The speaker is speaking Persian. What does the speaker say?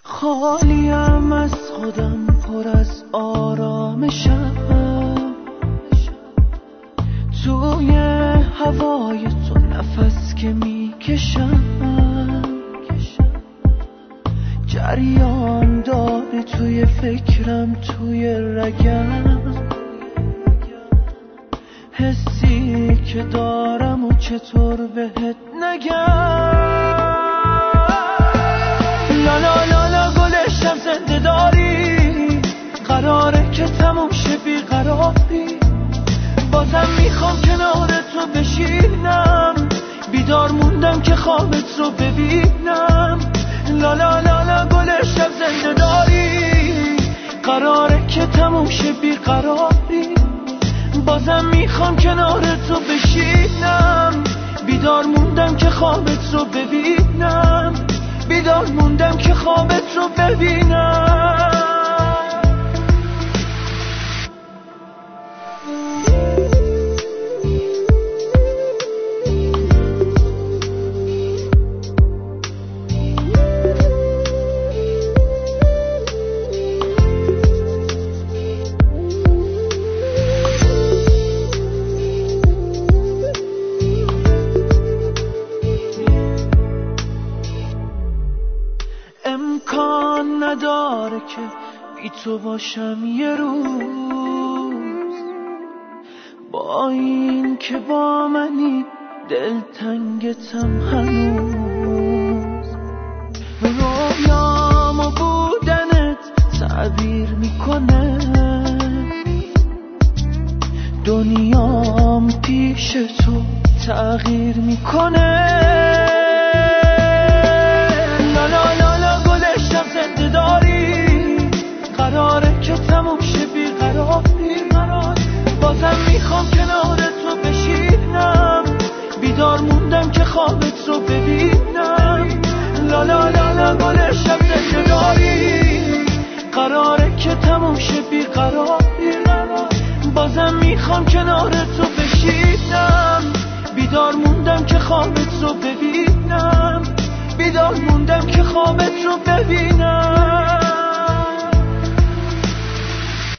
خالیم از خودم، پر از آرامشم، توی هوای تو نفس که میکشم، جریان داری توی فکرم، توی رگم، حسی که دارم و چطور بهت نگم. لا لا لا لا گلشم زنده داری، قراره که تموم شه بیقراری، بازم میخوام کنار تو بشینم، بیدار موندم که خوابت رو ببینم. لا لا لا لا گلشم زنده داری، قراره که تموم شه بیقراری، بازم میخوام کنار تو بشینم، بیدار موندم که خوابت رو ببینم، بیدار موندم که خوابت رو ببینم. امکان نداره که بی تو باشم یه روز، با این که با منی دلتنگتم هنوز، رویام و بودنت تعبیر میکنه، دنیام پیش تو تغییر میکنه. قراره که تموم شه بیقراری، بازم میخوام کنار تو بشینم، بیدار موندم که خوابت رو ببینم. لا لا لا لا گلشم زنده داری، قراره که تموم شه بیقراری، بازم میخوام کنار تو بشینم، بیدار موندم که خوابت رو ببینم، بیدار موندم که خوابت رو ببینم.